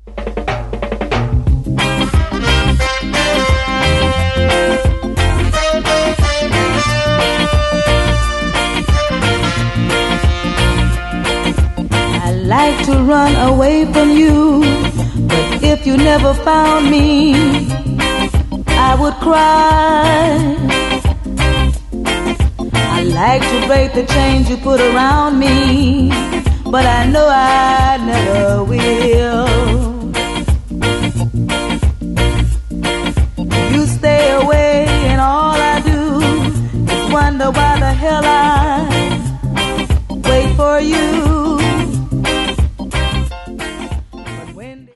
I like to run away from you, but if you never found me, I would cry. I like to break the chains you put around me, but I know I never will.